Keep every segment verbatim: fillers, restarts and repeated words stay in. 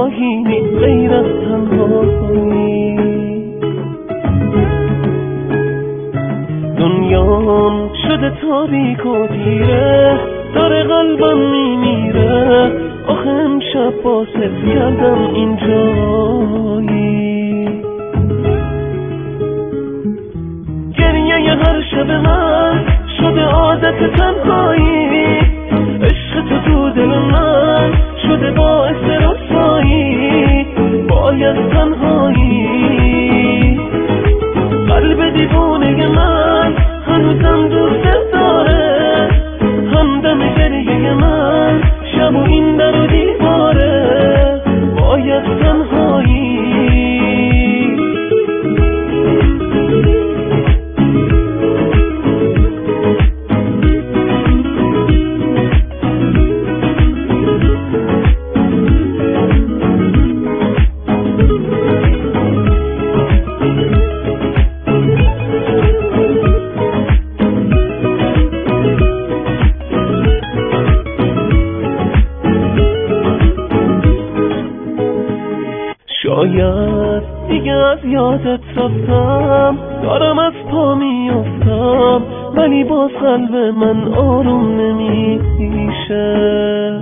راهی نیست غیر از تنهایی. دنیام شده تاریک و تیره، داره قلبم میمیره. آخه امشب باست کردم اینجایی. گریه ی هر شب من شده عادت تنهایی. عشق تو تو دل من شده باعث رسوایی. باید تنهایی. قلب دیوونه من هنوزم دوست داره. همدم گریه من شب و این در و دیواره. باید تنهایی. شاید دیگه از یادت رفتم، دارم از پا میافتم، ولی باز قلب من آروم نمیشه.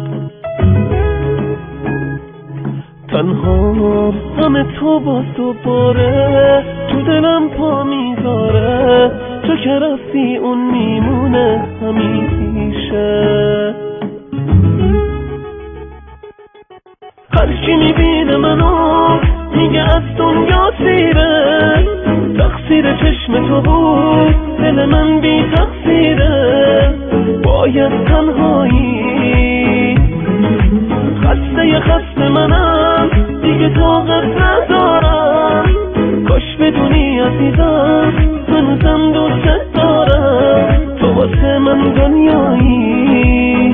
تنها همه تو باز دوباره تو دلم پا میذاره. تو که رفتی اون میمونه همیشه. هرکی میبینه منو میگه از دنیا سیره. تقصیر چشم تو بود دل من بی تقصیره. باید تنهایی. خسته ی خسته منم دیگه طاقت ندارم. کاش بدونی عزیزم هنوزم دوست دارم. تو واسه من دنیایی.